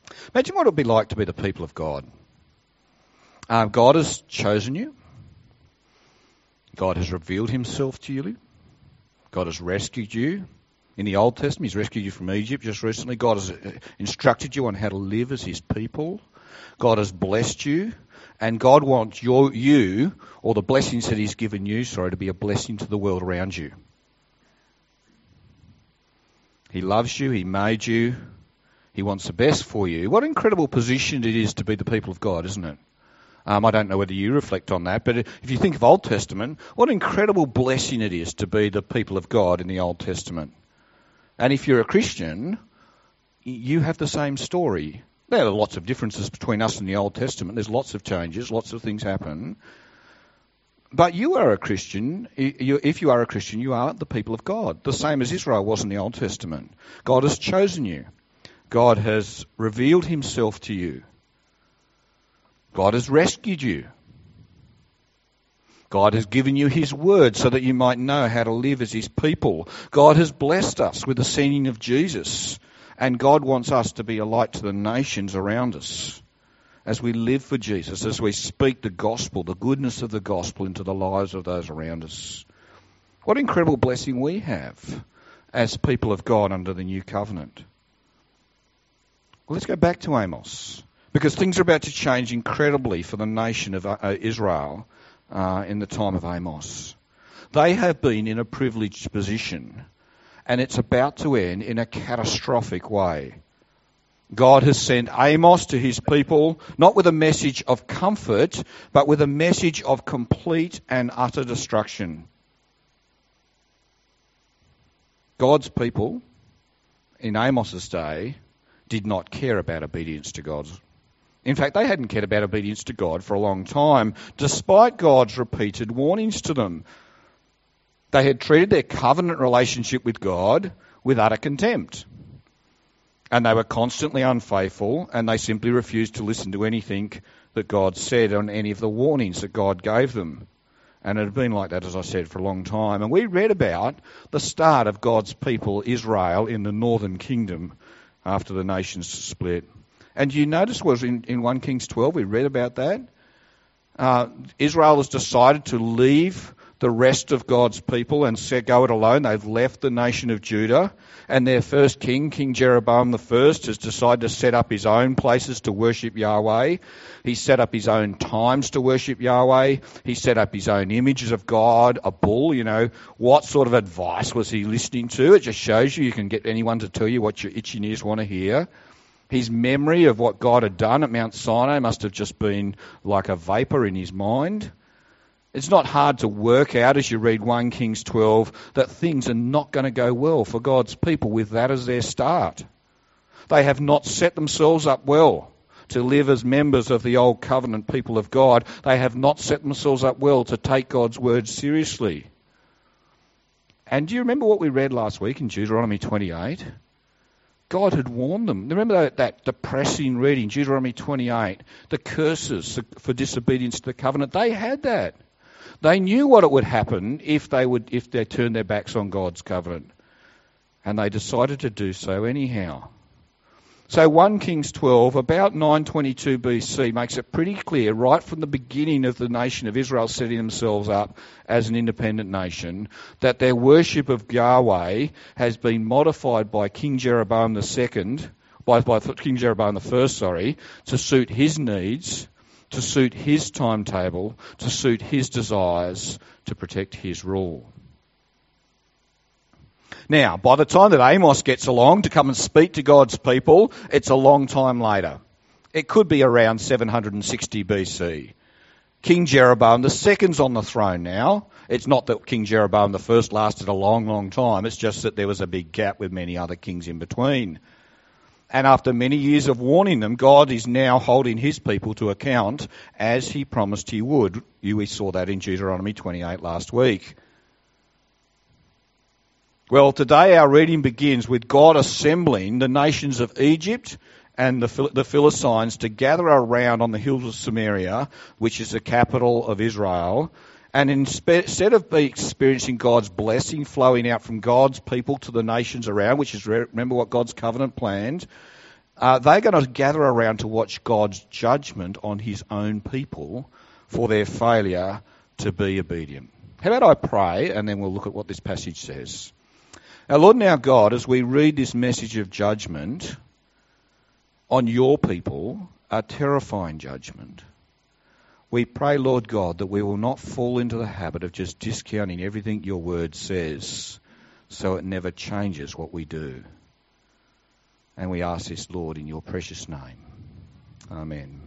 Imagine what it would be like to be the people of God. God has chosen you. God has revealed himself to you. God has rescued you. In the Old Testament, he's rescued you from Egypt just recently. God has instructed you on how to live as his people. God has blessed you. And God wants you, or the blessings that he's given you, to be a blessing to the world around you. He loves you. He made you. He wants the best for you. What an incredible position it is to be the people of God, isn't it? I don't know whether you reflect on that, but if you think of Old Testament, what an incredible blessing it is to be the people of God in the Old Testament. And if you're a Christian, you have the same story. There are lots of differences between us and the Old Testament. There's lots of changes, lots of things happen. But you are a Christian. If you are a Christian, you are the people of God, the same as Israel was in the Old Testament. God has chosen you. God has revealed himself to you. God has rescued you. God has given you his word so that you might know how to live as his people. God has blessed us with the sending of Jesus. And God wants us to be a light to the nations around us as we live for Jesus, as we speak the gospel, the goodness of the gospel into the lives of those around us. What incredible blessing we have as people of God under the new covenant. Well, let's go back to Amos, because things are about to change incredibly for the nation of Israel in the time of Amos. They have been in a privileged position, and it's about to end in a catastrophic way. God has sent Amos to his people, not with a message of comfort, but with a message of complete and utter destruction. God's people in Amos's day did not care about obedience to God. In fact, they hadn't cared about obedience to God for a long time, despite God's repeated warnings to them. They had treated their covenant relationship with God with utter contempt. And they were constantly unfaithful, and they simply refused to listen to anything that God said on any of the warnings that God gave them. And it had been like that, as I said, for a long time. And we read about the start of God's people, Israel, in the northern kingdom after the nations split. And you notice was in 1 Kings 12, we read about that. Israel has decided to leave the rest of God's people and go it alone. They've left the nation of Judah. And their first king, King Jeroboam I, has decided to set up his own places to worship Yahweh. He set up his own times to worship Yahweh. He set up his own images of God, a bull. What sort of advice was he listening to? It just shows you can get anyone to tell you what your itchy ears want to hear. His memory of what God had done at Mount Sinai must have just been like a vapour in his mind. It's not hard to work out as you read 1 Kings 12 that things are not going to go well for God's people with that as their start. They have not set themselves up well to live as members of the old covenant people of God. They have not set themselves up well to take God's word seriously. And do you remember what we read last week in Deuteronomy 28? God had warned them. Remember that depressing reading, Deuteronomy 28, the curses for disobedience to the covenant? They had that. They knew what it would happen if they turned their backs on God's covenant. And they decided to do so anyhow. So 1 Kings 12, about 922 BC, makes it pretty clear right from the beginning of the nation of Israel setting themselves up as an independent nation that their worship of Yahweh has been modified by King Jeroboam II, by King Jeroboam I, to suit his needs, to suit his timetable, to suit his desires, to protect his rule. Now, by the time that Amos gets along to come and speak to God's people, it's a long time later. It could be around 760 BC. King Jeroboam II's on the throne now. It's not that King Jeroboam I lasted a long, long time. It's just that there was a big gap with many other kings in between. And after many years of warning them, God is now holding his people to account as he promised he would. We saw that in Deuteronomy 28 last week. Well, today our reading begins with God assembling the nations of Egypt and the Philistines to gather around on the hills of Samaria, which is the capital of Israel. And instead of experiencing God's blessing flowing out from God's people to the nations around, which is, remember what God's covenant planned, they're going to gather around to watch God's judgment on his own people for their failure to be obedient. How about I pray, and then we'll look at what this passage says. Now, Lord and our God, as we read this message of judgment on your people, a terrifying judgment, we pray, Lord God, that we will not fall into the habit of just discounting everything your word says so it never changes what we do. And we ask this, Lord, in your precious name. Amen.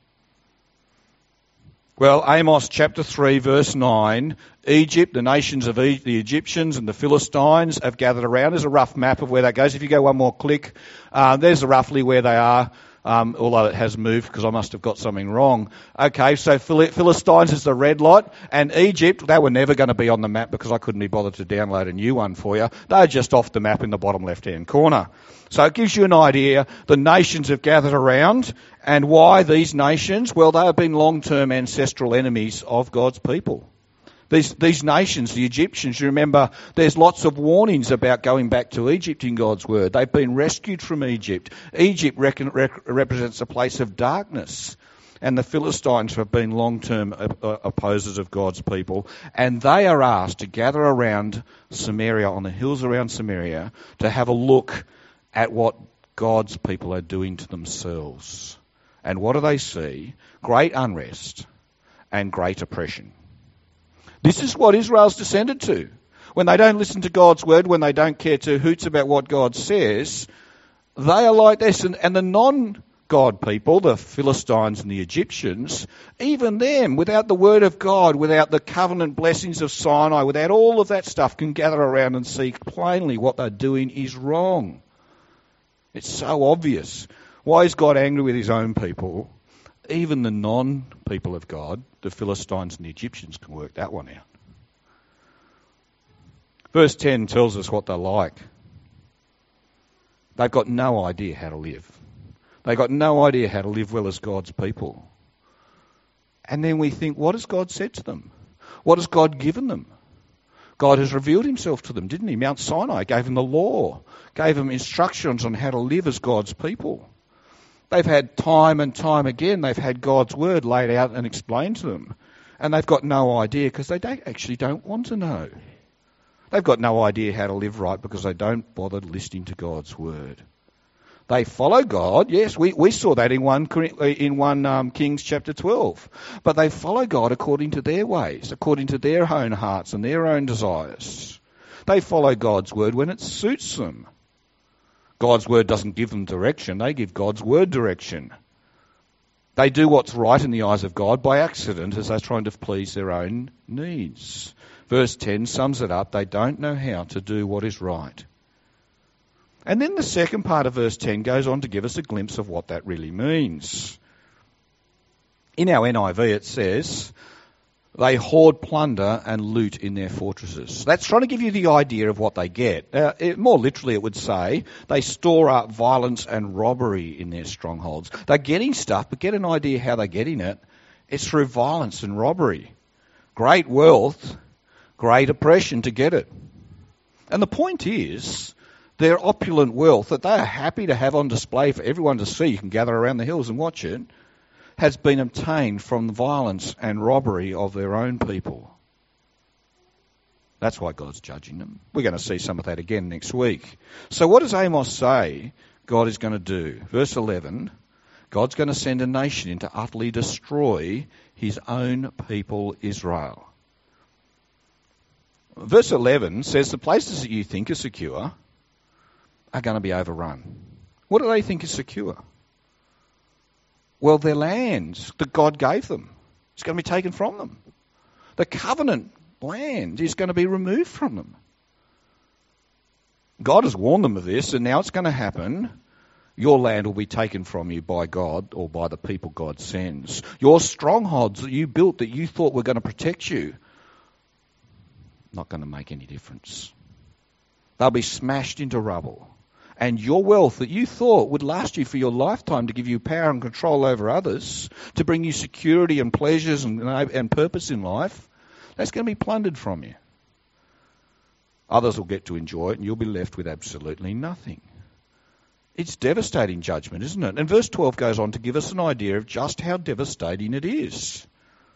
Well, Amos chapter 3, verse 9, Egypt, the nations of the Egyptians and the Philistines have gathered around. There's a rough map of where that goes. If you go one more click, there's roughly where they are, although it has moved because I must have got something wrong. Okay, so Philistines is the red lot, and Egypt, they were never going to be on the map because I couldn't be bothered to download a new one for you. They're just off the map in the bottom left-hand corner. So it gives you an idea. The nations have gathered around, and why these nations? Well, they have been long-term ancestral enemies of God's people. These nations, the Egyptians, you remember, there's lots of warnings about going back to Egypt in God's word. They've been rescued from Egypt. Egypt represents a place of darkness. And the Philistines have been long-term opposers of God's people. And they are asked to gather around Samaria, on the hills around Samaria, to have a look at what God's people are doing to themselves. And what do they see? Great unrest and great oppression. This is what Israel's descended to. When they don't listen to God's word, when they don't care two hoots about what God says, they are like this. And the non-God people, the Philistines and the Egyptians, even them, without the word of God, without the covenant blessings of Sinai, without all of that stuff, can gather around and see plainly what they're doing is wrong. It's so obvious. Why is God angry with his own people? Even the non-people of God, the Philistines and the Egyptians, can work that one out. Verse 10 tells us what they're like. They've got no idea how to live. They've got no idea how to live well as God's people. And then we think, what has God said to them? What has God given them? God has revealed himself to them, didn't he? Mount Sinai gave them the law, gave them instructions on how to live as God's people. They've had time and time again, they've had God's word laid out and explained to them. And they've got no idea because they don't want to know. They've got no idea how to live right because they don't bother listening to God's word. They follow God. Yes, we saw that in 1 Kings chapter 12. But they follow God according to their ways, according to their own hearts and their own desires. They follow God's word when it suits them. God's word doesn't give them direction. They give God's word direction. They do what's right in the eyes of God by accident as they're trying to please their own needs. Verse 10 sums it up. They don't know how to do what is right. And then the second part of verse 10 goes on to give us a glimpse of what that really means. In our NIV it says, they hoard plunder and loot in their fortresses. That's trying to give you the idea of what they get. More literally it would say, they store up violence and robbery in their strongholds. They're getting stuff, but get an idea how they're getting it. It's through violence and robbery. Great wealth, great oppression to get it. And the point is, their opulent wealth that they are happy to have on display for everyone to see, you can gather around the hills and watch it, has been obtained from the violence and robbery of their own people. That's why God's judging them. We're going to see some of that again next week. So what does Amos say God is going to do? Verse 11, God's going to send a nation in to utterly destroy his own people, Israel. Verse 11 says the places that you think are secure are going to be overrun. What do they think is secure? Well, their lands that God gave them is going to be taken from them. The covenant land is going to be removed from them. God has warned them of this, and now it's going to happen. Your land will be taken from you by God or by the people God sends. Your strongholds that you built that you thought were going to protect you, not going to make any difference. They'll be smashed into rubble. And your wealth that you thought would last you for your lifetime to give you power and control over others, to bring you security and pleasures and purpose in life, that's going to be plundered from you. Others will get to enjoy it and you'll be left with absolutely nothing. It's devastating judgment, isn't it? And verse 12 goes on to give us an idea of just how devastating it is.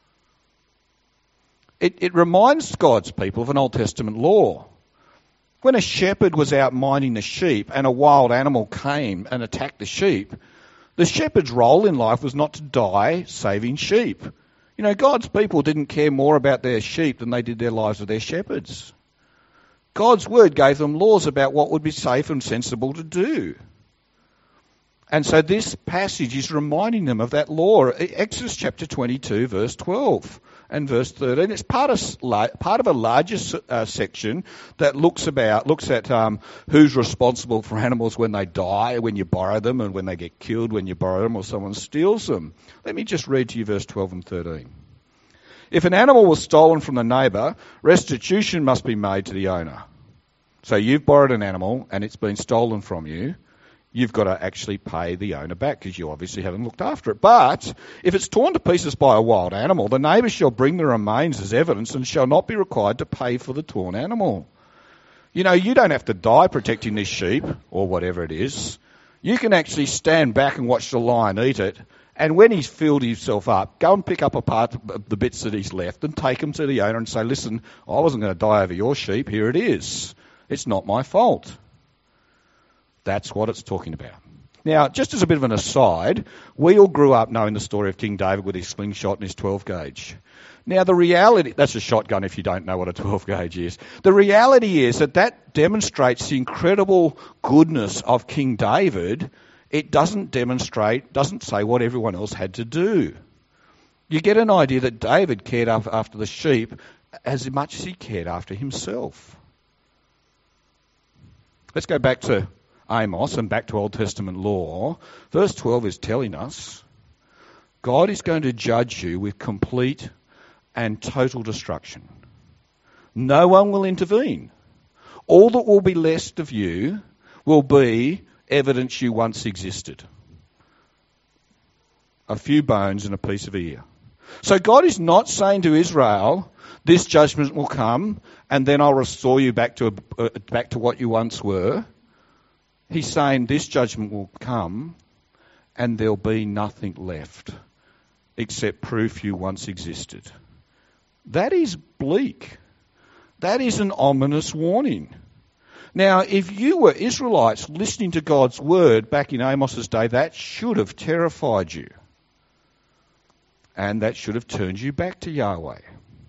It reminds God's people of an Old Testament law. When a shepherd was out minding the sheep and a wild animal came and attacked the sheep, the shepherd's role in life was not to die saving sheep. You know, God's people didn't care more about their sheep than they did their lives of their shepherds. God's word gave them laws about what would be safe and sensible to do. And so this passage is reminding them of that law. Exodus chapter 22, verse 12 and verse 13. It's part of a larger section that looks at who's responsible for animals when they die, when you borrow them, and when they get killed when you borrow them or someone steals them. Let me just read to you verse 12 and 13. If an animal was stolen from the neighbour, restitution must be made to the owner. So you've borrowed an animal and it's been stolen from you. You've got to actually pay the owner back because you obviously haven't looked after it. But if it's torn to pieces by a wild animal, the neighbour shall bring the remains as evidence and shall not be required to pay for the torn animal. You know, you don't have to die protecting this sheep or whatever it is. You can actually stand back and watch the lion eat it. And when he's filled himself up, go and pick up a part of the bits that he's left and take them to the owner and say, listen, I wasn't going to die over your sheep. Here it is. It's not my fault. That's what it's talking about. Now, just as a bit of an aside, we all grew up knowing the story of King David with his slingshot and his 12 gauge. Now, the reality, that's a shotgun if you don't know what a 12 gauge is. The reality is that demonstrates the incredible goodness of King David. It doesn't say what everyone else had to do. You get an idea that David cared after the sheep as much as he cared after himself. Let's go back to Amos and back to Old Testament law. Verse 12 is telling us God is going to judge you with complete and total destruction. No one will intervene. All that will be left of you will be evidence you once existed. A few bones and a piece of ear. So God is not saying to Israel, this judgment will come and then I'll restore you back to what you once were. He's saying this judgment will come and there'll be nothing left except proof you once existed. That is bleak. That is an ominous warning. Now, if you were Israelites listening to God's word back in Amos's day, that should have terrified you. And that should have turned you back to Yahweh.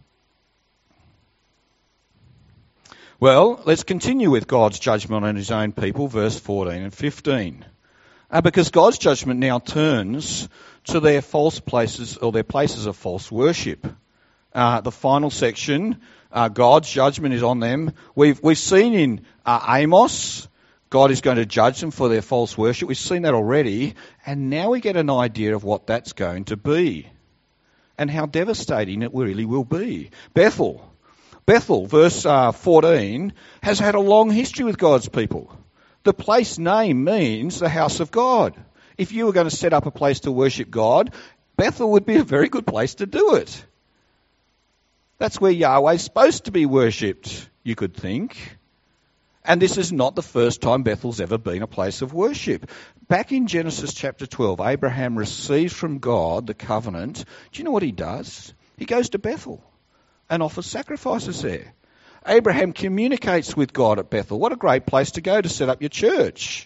Well, let's continue with God's judgment on his own people, verse 14 and 15. Because God's judgment now turns to their false places, or their places of false worship. The final section, God's judgment is on them. We've seen in Amos, God is going to judge them for their false worship. We've seen that already. And now we get an idea of what that's going to be and how devastating it really will be. Bethel, verse 14, has had a long history with God's people. The place name means the house of God. If you were going to set up a place to worship God, Bethel would be a very good place to do it. That's where Yahweh's supposed to be worshipped, you could think. And this is not the first time Bethel's ever been a place of worship. Back in Genesis chapter 12, Abraham receives from God the covenant. Do you know what he does? He goes to Bethel and offers sacrifices there. Abraham communicates with God at Bethel. What a great place to go to set up your church.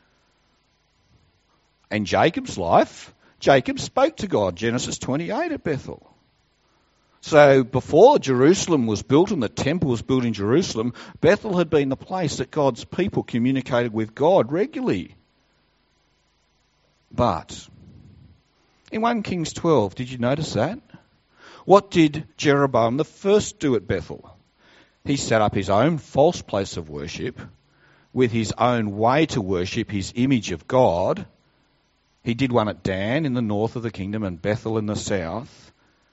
And Jacob's life, Jacob spoke to God, Genesis 28 at Bethel. So before Jerusalem was built and the temple was built in Jerusalem, Bethel had been the place that God's people communicated with God regularly. But in 1 Kings 12, did you notice that? What did Jeroboam the first do at Bethel? He set up his own false place of worship with his own way to worship his image of God. He did one at Dan in the north of the kingdom and Bethel in the south.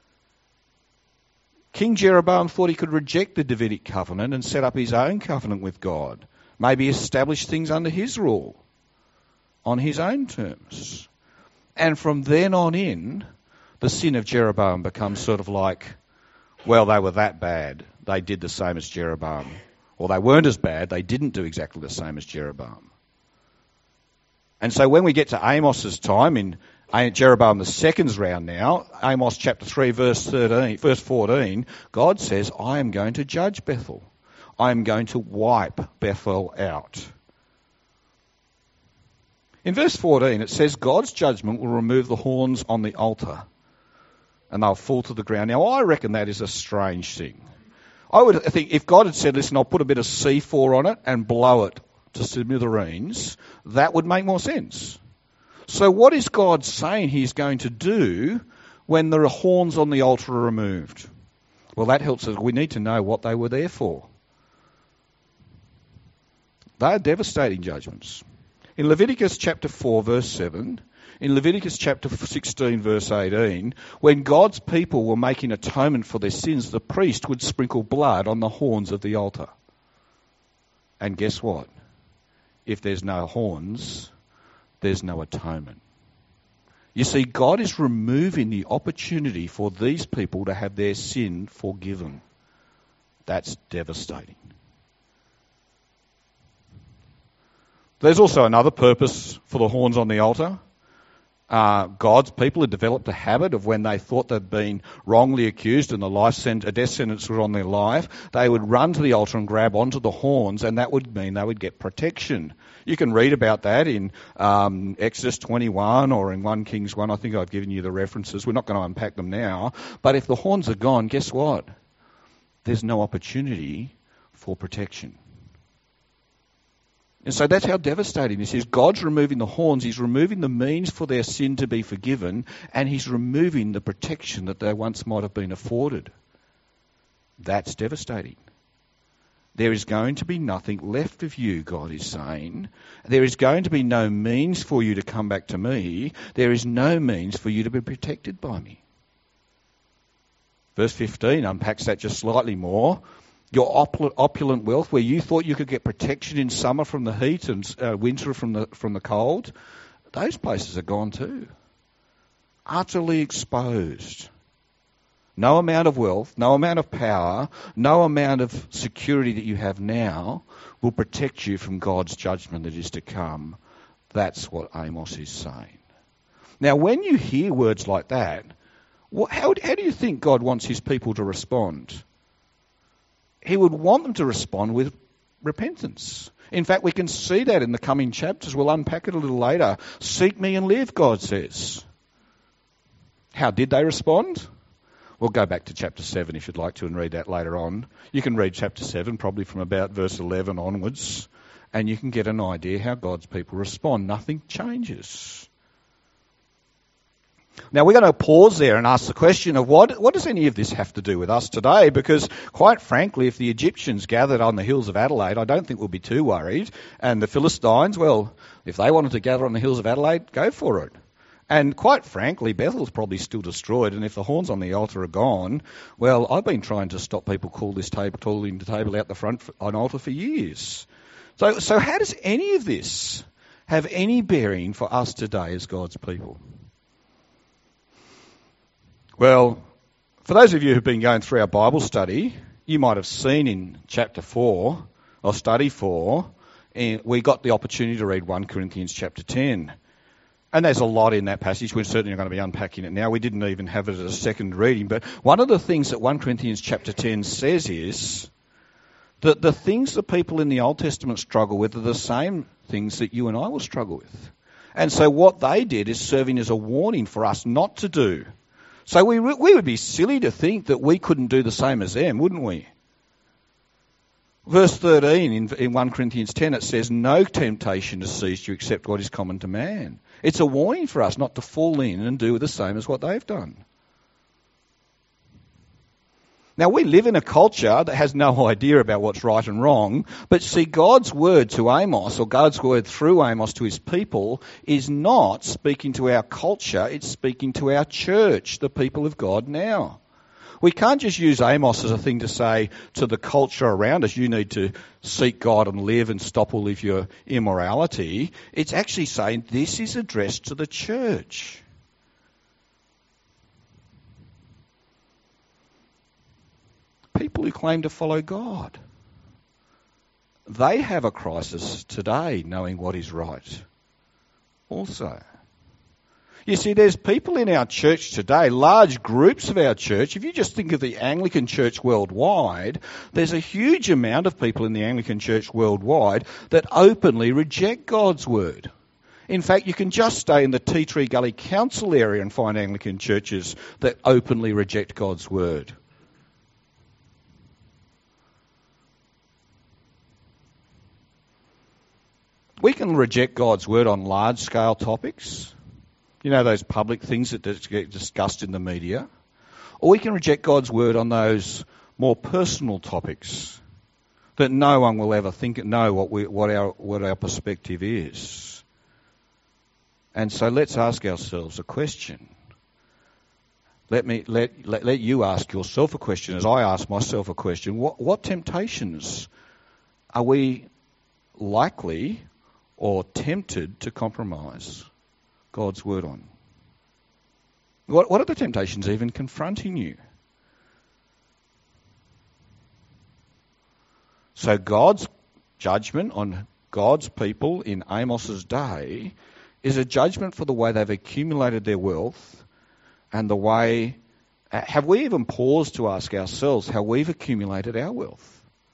King Jeroboam thought he could reject the Davidic covenant and set up his own covenant with God. Maybe establish things under his rule, on his own terms. And from then on in, the sin of Jeroboam becomes sort of like, well, they were that bad. They did the same as Jeroboam. Or they weren't as bad. They didn't do exactly the same as Jeroboam. And so when we get to Amos's time in Jeroboam II's round now, Amos chapter 3 verse 14, God says, I am going to judge Bethel. I am going to wipe Bethel out. In verse 14 it says God's judgment will remove the horns on the altar and they'll fall to the ground. Now I reckon that is a strange thing. I would think if God had said, listen, I'll put a bit of C4 on it and blow it to smithereens, that would make more sense. So what is God saying he's going to do when the horns on the altar are removed? Well, that helps us. We need to know what they were there for. They are devastating judgments. In Leviticus chapter 4 verse 7, in Leviticus chapter 16 verse 18, when God's people were making atonement for their sins, the priest would sprinkle blood on the horns of the altar. And guess what? If there's no horns, there's no atonement. You see, God is removing the opportunity for these people to have their sin forgiven. That's devastating. There's also another purpose for the horns on the altar. God's people had developed a habit of when they thought they'd been wrongly accused and a death sentence was on their life, they would run to the altar and grab onto the horns, and that would mean they would get protection. You can read about that in Exodus 21 or in 1 Kings 1. I think I've given you the references. We're not going to unpack them now. But if the horns are gone, guess what? There's no opportunity for protection. And so that's how devastating this is. God's removing the horns, he's removing the means for their sin to be forgiven, and he's removing the protection that they once might have been afforded. That's devastating. There is going to be nothing left of you, God is saying. There is going to be no means for you to come back to me. There is no means for you to be protected by me. Verse 15 unpacks that just slightly more. Your opulent wealth, where you thought you could get protection in summer from the heat and winter from the cold, those places are gone too. Utterly exposed. No amount of wealth, no amount of power, no amount of security that you have now will protect you from God's judgment that is to come. That's what Amos is saying. Now, when you hear words like that, how do you think God wants his people to respond? He would want them to respond with repentance. In fact, we can see that in the coming chapters. We'll unpack it a little later. Seek me and live, God says. How did they respond? We'll go back to chapter 7 if you'd like to and read that later on. You can read chapter 7 probably from about verse 11 onwards, and you can get an idea how God's people respond. Nothing changes. Now we're going to pause there and ask the question of what does any of this have to do with us today? Because quite frankly, if the Egyptians gathered on the hills of Adelaide, I don't think we'll be too worried. And the Philistines, well, if they wanted to gather on the hills of Adelaide, go for it. And quite frankly, Bethel's probably still destroyed, and if the horns on the altar are gone, well, I've been trying to stop people calling the table out the front on altar for years. So how does any of this have any bearing for us today as God's people? Well, for those of you who've been going through our Bible study, you might have seen in chapter 4, or study 4, we got the opportunity to read 1 Corinthians chapter 10. And there's a lot in that passage. We're certainly going to be unpacking it now. We didn't even have it as a second reading. But one of the things that 1 Corinthians chapter 10 says is that the things that people in the Old Testament struggle with are the same things that you and I will struggle with. And so what they did is serving as a warning for us not to do. So we would be silly to think that we couldn't do the same as them, wouldn't we? Verse 13 in 1 Corinthians 10, it says, no temptation has seized you except what is common to man. It's a warning for us not to fall in and do the same as what they've done. Now, we live in a culture that has no idea about what's right and wrong, but see, God's word to Amos, or God's word through Amos to his people, is not speaking to our culture, it's speaking to our church, the people of God now. We can't just use Amos as a thing to say to the culture around us, you need to seek God and live and stop all of your immorality. It's actually saying this is addressed to the church. People who claim to follow God. They have a crisis today knowing what is right. also. You see, there's people in our church today, large groups of our church. If you just think of the Anglican Church worldwide, there's a huge amount of people in the Anglican Church worldwide that openly reject God's word. In fact, you can just stay in the Tea Tree Gully Council area and find Anglican churches that openly reject God's word. We can reject God's word on large-scale topics. You know, those public things that get discussed in the media. Or we can reject God's word on those more personal topics that no one will ever know what our perspective is. And so let's ask ourselves a question. Let you ask yourself a question as I ask myself a question. What temptations are we likely or tempted to compromise God's word on? What are the temptations even confronting you? So God's judgment on God's people in Amos's day is a judgment for the way they've accumulated their wealth and the way... Have we even paused to ask ourselves how we've accumulated our wealth?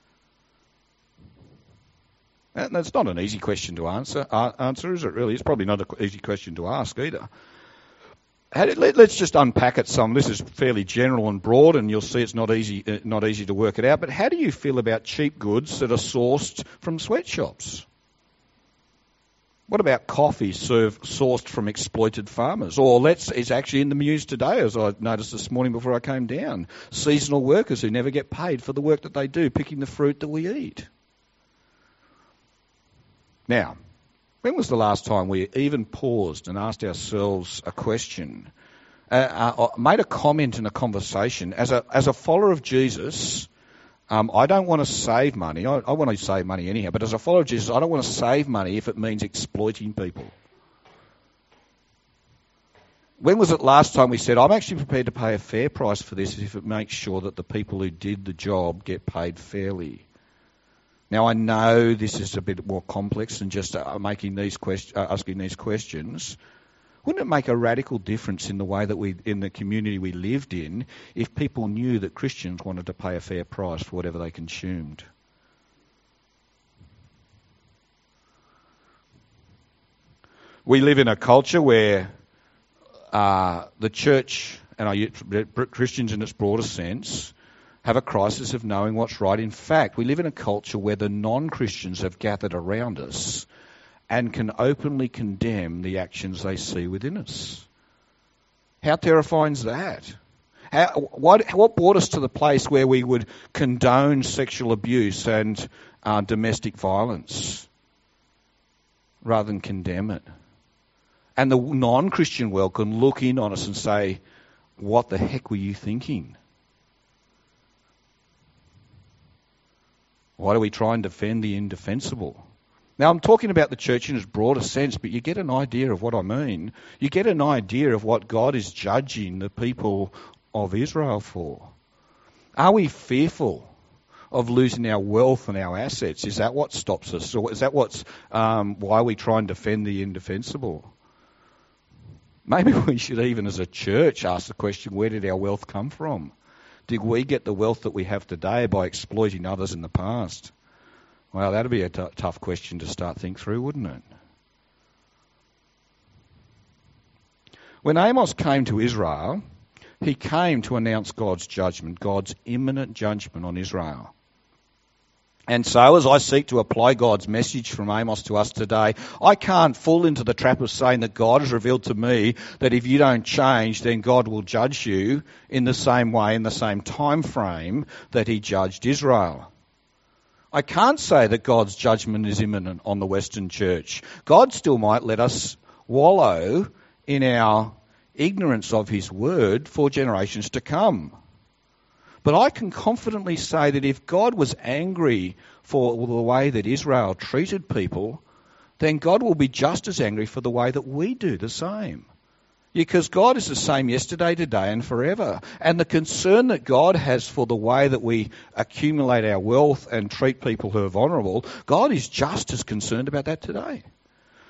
And that's not an easy question to answer, is it really? It's probably not an easy question to ask either. Let's just unpack it some. This is fairly general and broad, and you'll see it's not easy to work it out. But how do you feel about cheap goods that are sourced from sweatshops? What about coffee sourced from exploited farmers? Or it's actually in the news today, as I noticed this morning before I came down. Seasonal workers who never get paid for the work that they do, picking the fruit that we eat. Now, when was the last time we even paused and asked ourselves a question, made a comment in a conversation? As a follower of Jesus, I don't want to save money. I want to save money anyhow, but as a follower of Jesus, I don't want to save money if it means exploiting people. When was it last time we said, I'm actually prepared to pay a fair price for this if it makes sure that the people who did the job get paid fairly? Now, I know this is a bit more complex than just asking these questions. Wouldn't it make a radical difference in the way that in the community we lived in, if people knew that Christians wanted to pay a fair price for whatever they consumed? We live in a culture where the church, and Christians in its broader sense, have a crisis of knowing what's right. In fact, we live in a culture where the non-Christians have gathered around us and can openly condemn the actions they see within us. How terrifying is that? What brought us to the place where we would condone sexual abuse and domestic violence rather than condemn it? And the non-Christian world can look in on us and say, what the heck were you thinking? Why do we try and defend the indefensible? Now, I'm talking about the church in its broader sense, but you get an idea of what I mean. You get an idea of what God is judging the people of Israel for. Are we fearful of losing our wealth and our assets? Is that what stops us? Or is that why we try and defend the indefensible? Maybe we should even, as a church, ask the question, where did our wealth come from? Did we get the wealth that we have today by exploiting others in the past? Well, that'd be a tough question to start to think through, wouldn't it? When Amos came to Israel, he came to announce God's judgment, God's imminent judgment on Israel. And so, as I seek to apply God's message from Amos to us today, I can't fall into the trap of saying that God has revealed to me that if you don't change, then God will judge you in the same way, in the same time frame that he judged Israel. I can't say that God's judgment is imminent on the Western church. God still might let us wallow in our ignorance of his word for generations to come. But I can confidently say that if God was angry for the way that Israel treated people, then God will be just as angry for the way that we do the same. Because God is the same yesterday, today and forever. And the concern that God has for the way that we accumulate our wealth and treat people who are vulnerable, God is just as concerned about that today.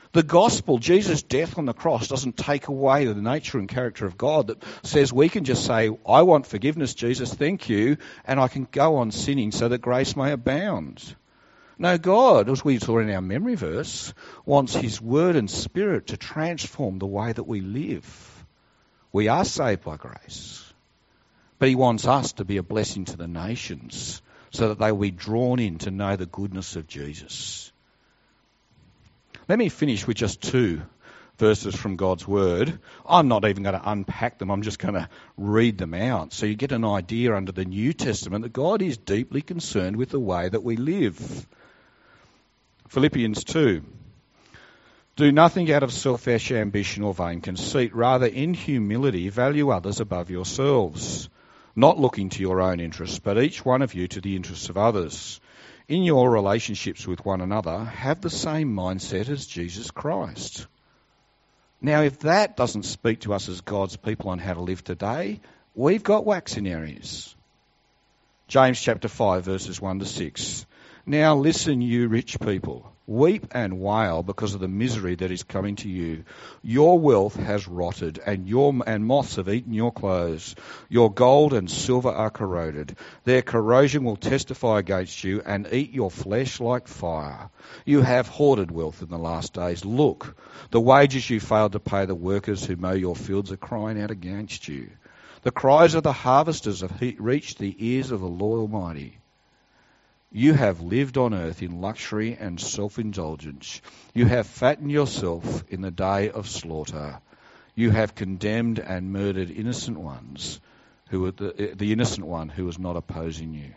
The gospel, Jesus' death on the cross, doesn't take away the nature and character of God that says we can just say, I want forgiveness, Jesus, thank you, and I can go on sinning so that grace may abound. No, God, as we saw in our memory verse, wants his word and spirit to transform the way that we live. We are saved by grace, but he wants us to be a blessing to the nations so that they will be drawn in to know the goodness of Jesus. Let me finish with just 2 verses from God's Word. I'm not even going to unpack them. I'm just going to read them out so you get an idea under the New Testament that God is deeply concerned with the way that we live. Philippians 2. Do nothing out of selfish ambition or vain conceit. Rather, in humility, value others above yourselves, not looking to your own interests, but each one of you to the interests of others. In your relationships with one another, have the same mindset as Jesus Christ. Now, if that doesn't speak to us as God's people on how to live today, we've got waxing areas. James chapter 5, verses 1 to 6. Now listen, you rich people. Weep and wail because of the misery that is coming to you. Your wealth has rotted, and moths have eaten your clothes. Your gold and silver are corroded. Their corrosion will testify against you and eat your flesh like fire. You have hoarded wealth in the last days. Look, the wages you failed to pay the workers who mow your fields are crying out against you. The cries of the harvesters have reached the ears of the Lord Almighty. You have lived on earth in luxury and self-indulgence. You have fattened yourself in the day of slaughter. You have condemned and murdered innocent ones, who were the innocent one who was not opposing you.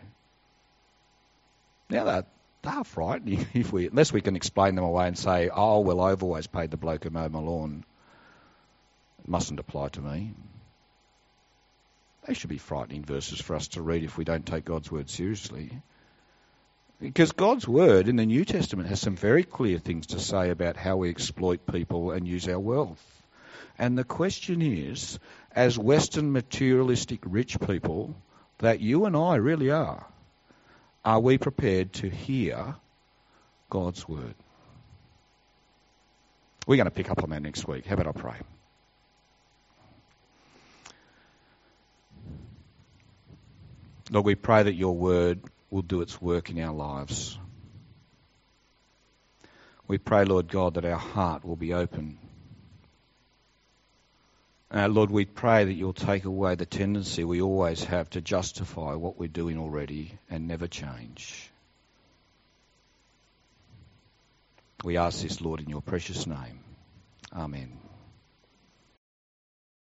Now they're frightening unless we can explain them away and say, oh, well, I've always paid the bloke who mowed my lawn. It mustn't apply to me. They should be frightening verses for us to read if we don't take God's word seriously. Because God's word in the New Testament has some very clear things to say about how we exploit people and use our wealth. And the question is, as Western materialistic rich people that you and I really are we prepared to hear God's word? We're going to pick up on that next week. How about I pray? Lord, we pray that your word will do its work in our lives. We pray, Lord God, that our heart will be open. Lord, we pray that you'll take away the tendency we always have to justify what we're doing already and never change. We ask this, Lord, in your precious name. Amen.